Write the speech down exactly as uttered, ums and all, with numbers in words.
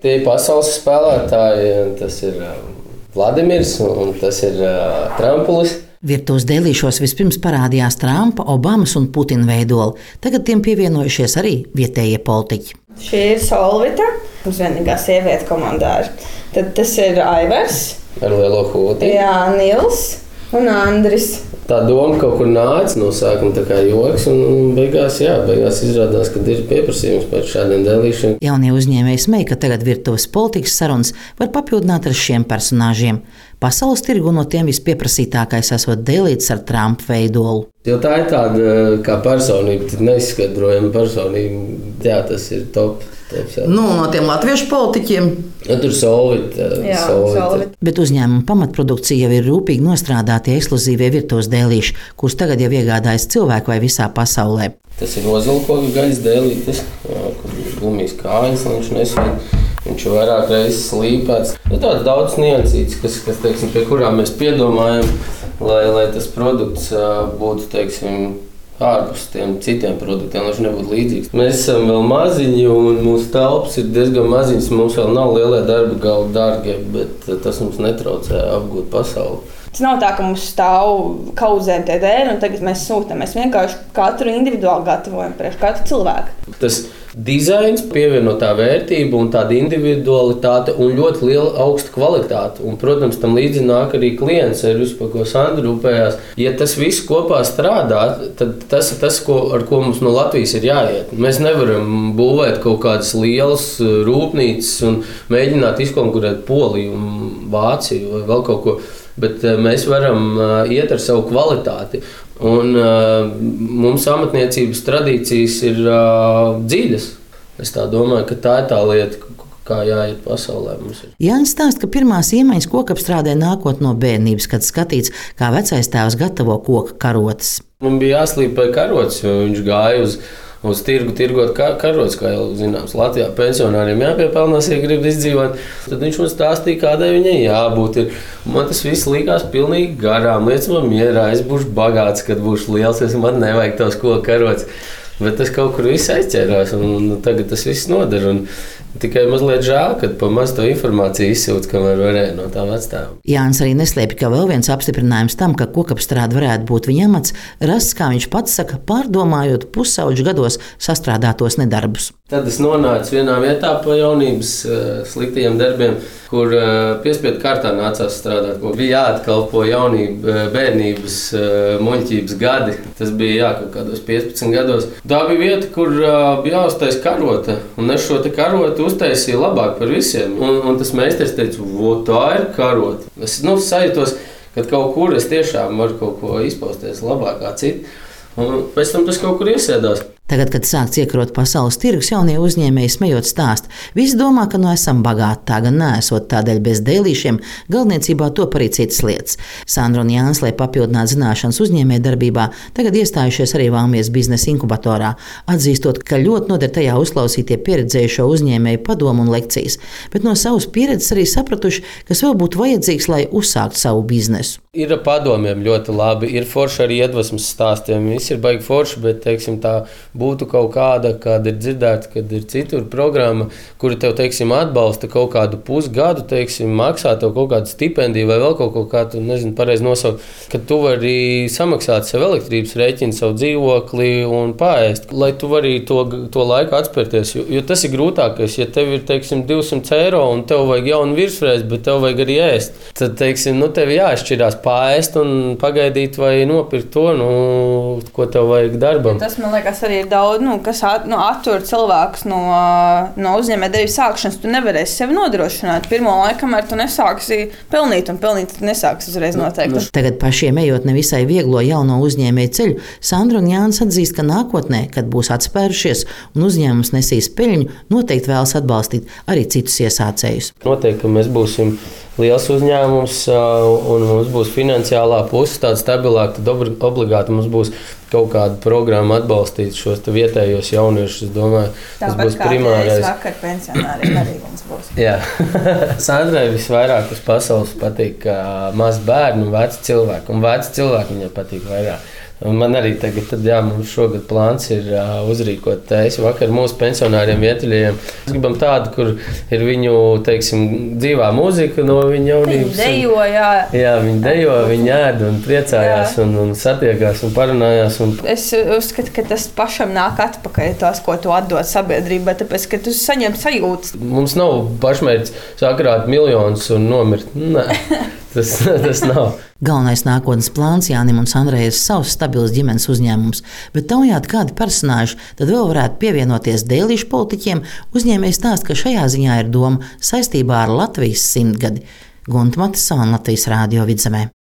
Tie pasaules spēlētāji, tas ir Vladimirs un tas ir Trampulis. Virtuves dēlīšos vispirms parādījās Trumpa, Obamas un Putina veidoli. Tagad tiem pievienojušies arī vietējie politiķi. Šī ir Solvita, mums vienīgā sieviete komandā ir. Tad tas ir Aivars. Ar lielo hūti. Jā, Nils un Andris. Tā doma kaut kur nāca no sākuma tā kā joks, un beigās, jā, beigās izrādās, ka ir pieprasījums pēc šādiem dēlīšiem. Jaunie uzņēmēji smeja, ka tagad virtuves politikas sarunas var papildināt ar šiem personāžiem. Pasaules tirgu no tiem vispieprasītākais esot dēlīts ar Trumpa veidolu. Jo tā ir tāda kā personība, tik neizskaidrojama personība. Jā, tas ir top. top nu, no tiem latviešu politiķiem. Ja, tur Solvita. Jā, Solvita. Bet uzņēmuma pamatprodukcija jau ir rūpīgi nostrādātie ekskluzīvie virtuves dēlīši, kurus tagad jau iegādājas cilvēku vai visā pasaulē. Tas ir ozolkoka gaisa dēlītis, kur ir gumijas kājas, viņš nesvīt. Viņš ir vairāk reizes slīpēts. Ir tāds daudz niansīts, kas, kas teiksim, pie kurām mēs piedomājam, lai, lai tas produkts būtu, teiksim, ārpus tiem citiem produktiem, lai viņš nebūtu līdzīgs. Mēs esam vēl maziņi un mūsu telpas ir diezgan maziņas. Mums vēl nav lielie darba galdi dārgie, bet tas mums netraucē apgūt pasauli. Tas nav tā, ka mums stāv kaudzēm tie dēļi, un tagad mēs sūtam. Mēs vienkārši katru individuāli gatavojam priekš katru cilvēku. Tas dizains, pievienotā vērtība un tāda individualitāte un ļoti liela augsta kvalitāte. Un, protams, tam līdzi nāk arī klients servis, par ko Sandra rūpējās. Ja tas viss kopā strādā, tad tas ir tas, ko, ar ko mums no Latvijas ir jāiet. Mēs nevaram būvēt kaut kādas lielas rūpnīcas un mēģināt izkonkurēt Poliju un Vāciju vai vēl kaut ko. Bet mēs varam iet ar savu kvalitāti. Un, uh, mums amatniecības tradīcijas ir uh, dziļas. Es tā domāju, ka tā ir tā lieta, kā jāiet pasaulē. Jānis stāsta, ka pirmās iemaņas kokapstrādē nākot no bērnības, kad skatīts, kā vecais tēvs gatavo koka karotes. Man bija jāslīpē karotes, jo viņš gāja uz Uz tirgu tirgot karotes, kā jau zināms, Latvijā pensionāriem jāpiepelnās, ja grib izdzīvot. Tad viņš man stāstīja, kādai viņai jābūt. Ir. Man tas viss likās pilnīgi garām. Liec man mierā, es būšu bagāts, kad būšu liels, es man nevajag tavs koku karotes. Bet tas kaut kur viss aizķērās, un tagad tas viss noder. Un tikai mazliet žēl, ka pa maz to informāciju izsūta, kamēr varēja no tā vectēva. Jānis arī neslēpj, ka vēl viens apstiprinājums tam, ka kokapstrāde varētu būt viņa amats, rasts, kā viņš pats saka, pārdomājot pusauģu gados sastrādātos nedarbus. Tad es nonācu vienā vietā pa jaunības sliktajiem darbiem, kur piespiedu kārtā nācās strādāt, ko bija jāatkalpo jaunība, bērnības, muļķības gadi. Tas bija jā, kaut kādos piecpadsmit gados. Tā bija vieta, kur bija jāuztais karote, un es šo te karote uztaisīju labāk par visiem. Un, un tas meistars teica, o, tā ir karote. Es nu, sajūtos, ka kaut kur es tiešām varu kaut ko izpausties labāk kā citi. Un pēc tam tas kaut kur iesēdās. Tagad, kad sākts iekarot pasaules tirgus, jaunie uzņēmēji smējot stāst. Visi domā, ka nu esam bagāti, tā gan neesot, tādēļ bez dēlīšiem galvniecībā top arī citas lietas. Sandra un Jānis, lai papildinātu zināšanas uzņēmēju darbībā, tagad iestājušies arī Valmies biznesa inkubatorā, atzīstot, ka ļoti noder tajā uzklausītie pieredzējušo uzņēmēju padomu un lekcijas, bet no savas pieredzes arī sapratuši, kas vēl būtu vajadzīgs, lai uzsāktu savu biznesu. Ir padomiem ļoti labi, ir forši arī iedvesmas stāstiem, viss ir baigi forši, bet, teiksim, tā būtu kaut kāda, kāda ir dzirdēta, kad ir citur programma, kuri tev, teiksim, atbalsta kaut kādu pusgadu, teiksim, maksā tev kaut kādu stipendiju vai vēl kaut ko, kā tu, nezinu, pareizi nosaukt, kad tu vari samaksāt sev elektrības rēķinu, savu dzīvokli un paēst, lai tu vari to, to laiku atspērties, jo, jo tas ir grūtākais, ja tev ir, teiksim, divsimt eiro un tev vajag jaunu virsfrēzi, bet tev vajag arī ēst, tad, teiksim, nu, tev jāšķirās paēst un pagaidīt vai nopirkt to, nu, ko tev vajag darbam. Tas, man liekas, arī ir daudz, nu, kas at, nu, attur cilvēkus no, no uzņēmējdarbības sākšanas. Tu nevarēsi sevi nodrošināt. Pirmo laiku, kamēr tu nesāksi pelnīt, un pelnīt tu nesāksi uzreiz noteikti. Tagad pašiem ejot nevisai vieglo jauno uzņēmēju ceļu, Sandra un Jānis atzīst, ka nākotnē, kad būs atspērušies un uzņēmums nesīs peļņu, noteikti vēlas atbalstīt arī citus iesācējus. Noteikti, ka mēs būsim liels uzņēmums un mums būs finansiālā puse tāda stabilāka, tad obligāti mums būs kaut kāda programma atbalstīt šos vietējos jauniešus. Es domāju, tas būs primārais. Tāpat kā vakar pensionāriem arī mums būs. Jā. Sandrai visvairāk uz pasaules patīk mazi bērni un veci cilvēki. Un veci cilvēki viņai patīk vairāk. Man arī tagad, tad, jā, mums šogad plāns ir uh, uzrīkot tēsi vakar mūsu pensionāriem vietuļiem. Mēs gribam tādu, kur ir viņu, teiksim, dzīvā mūzika no viņa jaunības. Viņi dejo, jā. Jā, viņi dejo, viņi ēd un priecājās un, un satiekās un parunājās. Un... Es uzskatu, ka tas pašam nāk atpakaļ tās, ko tu atdod sabiedrībai, tāpēc, ka tu saņem sajūtas. Mums nav pašmērķis sakrāt miljonus un nomirt. Nē, tas, tas nav. Galvenais nākotnes plāns Jānim un Sandrai ir savs stabils ģimenes uzņēmums, bet taujāt kādi personāži tad vēl varētu pievienoties dēlīšu politiķiem. Uzņēmējs stāsta, ka šajā ziņā ir doma saistībā ar Latvijas simtgadi. Gunta Matisona, Latvijas Rādio Vidzemē.